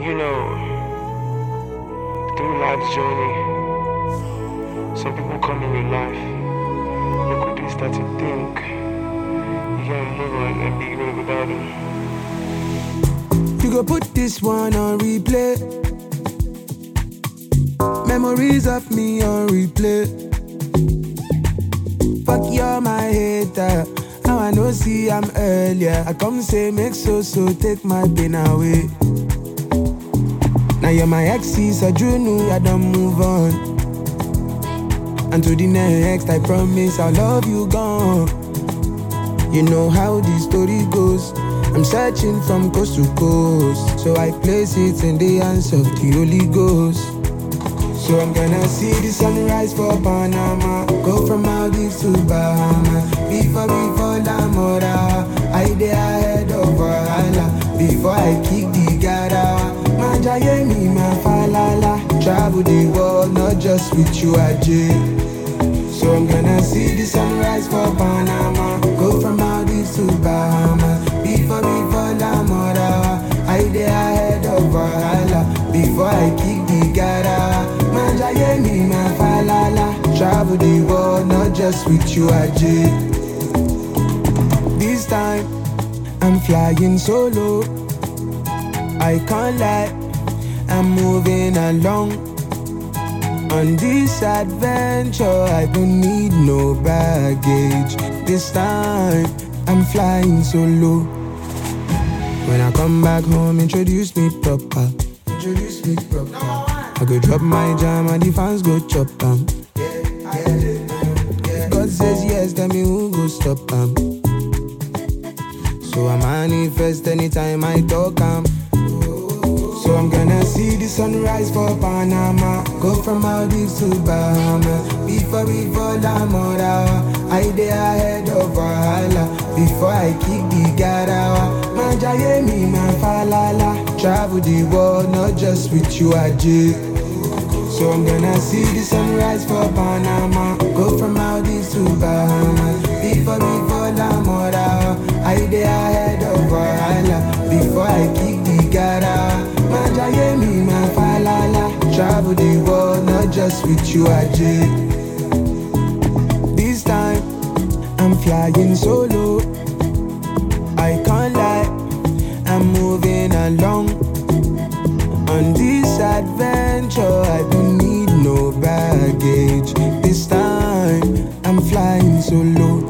You know, through life's journey, some people come in your life. You quickly start to think you can't move on and be good without them. You go put this one on replay. Memories of me on replay. Fuck you're my hater. Now I know see I'm earlier. I come say make so take my pain away. Now you're my exes, so you know I don't move on. And to the next, I promise I'll love you gone. You know how the story goes. I'm searching from coast to coast, so I place it in the hands of the Holy Ghost. So I'm gonna see the sunrise for Panama, go from Maldives to Bahamas. Before La Mora, I dey ahead of Valhalla. Before I kick the gara, Majaye mi ma falala. Travel the world, not just with you, Ajay. So I'm gonna see the sunrise for Panama, go from Maldives to Bahamas. Before La Mora, I dey ahead of Valhalla. Before I kick the gara, Majaye mi ma falala. Travel the world, not just with you, Ajay. This time, I'm flying solo. I can't lie, I'm moving along. On this adventure, I don't need no baggage. This time, I'm flying solo. When I come back home, introduce me proper. I go drop my jam and the fans go chop 'em. If God says yes, tell me who go stop 'em. So I manifest anytime I talk 'em. So I'm gonna see the sunrise for Panama, go from Maldives to Bahamas. Before La Mora, I dey ahead of Valhalla. Before I kick the gara, Majaye mi ma falala. Travel the world, not just with you, Ajay. So I'm gonna see the sunrise for Panama, go from Maldives to Bahamas. Before La Mora, I dey ahead of Valhalla. Before I kick the gara, Majaye mi ma falala. Travel the world, not just with you, Ajay. This time, I'm flying solo. I can't lie, I'm moving along. On this adventure, I don't need no baggage. This time, I'm flying solo.